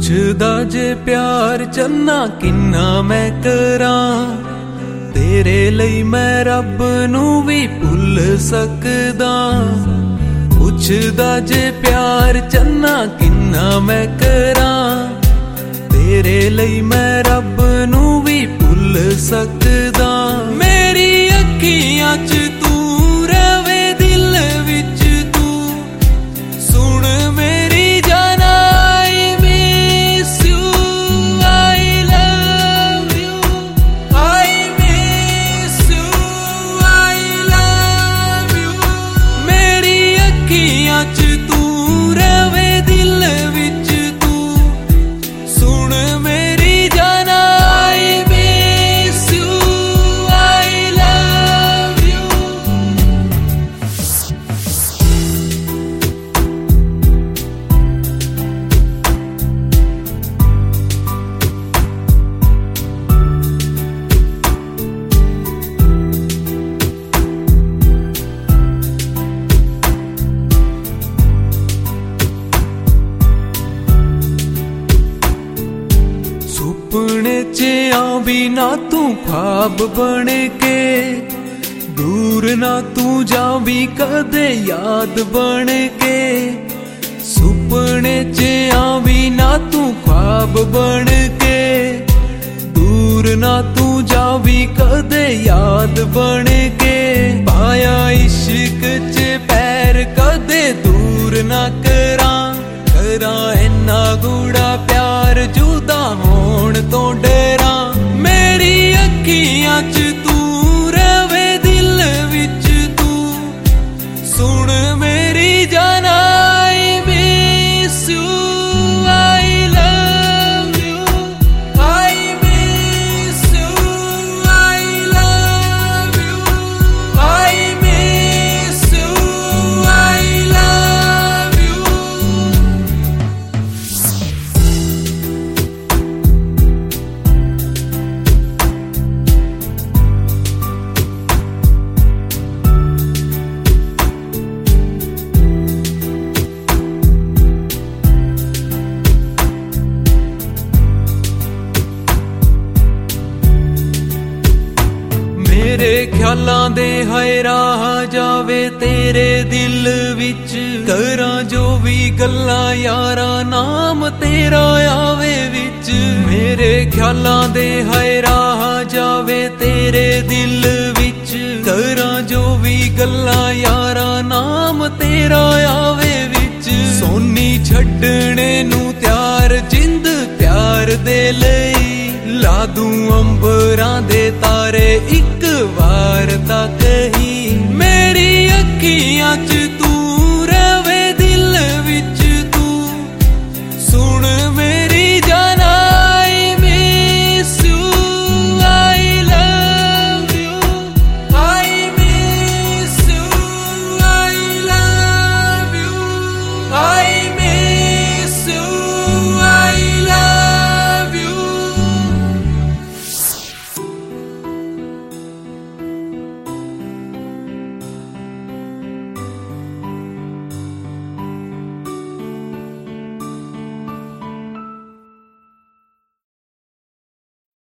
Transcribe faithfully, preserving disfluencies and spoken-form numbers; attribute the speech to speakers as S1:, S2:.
S1: पुछदा जे प्यार चन्ना किन्ना मैं करां, तेरे लई मैं रब नू भी भुल सकदा। पुछदा जे प्यार चन्ना किन्ना मैं करां, तेरे लई मैं रब नू भी भुल सकदा। मेरी अखियां च तू रवे दिल विच तू, सुन मेरी जाना I miss you, I love you, I miss you, I love you। मेरी अखियां च तू रवे दिल विच तू, सुन मेरी जाना I miss you, I love you। सुपने च आ भी ना तू ख्वाब बन के, दूर ना तू जा भी कदे याद बन के। सुपने च आ भी ना तू ख्वाब बन के, दूर ना तू जा भी कदे याद बन के। पाया इश्क च पैर कदे दूर ना करां, करां इन्ना गूढ़ा प्यार जुदा होण तो डरां। मेरी अखियां च तू रवे दिल विच तू, सुन मेरी जाना I miss you, I love you, I miss you, I love you, I miss you, I love you। मेरे ख्यालां दे हाय राह जावे तेरे दिल विच, करां जो भी गल्लां यारा नाम तेरा आवे विच। मेरे ख्यालां दे हाय राह जावे तेरे दिल विच, करां जो भी गल्लां यारा नाम तेरा आवे विच। सोनी छड्डणे नू त्यार जिंद प्यार दे लई, ला दूं अंबरां दे तारे इक वार तां कहीं। मेरी अखियां च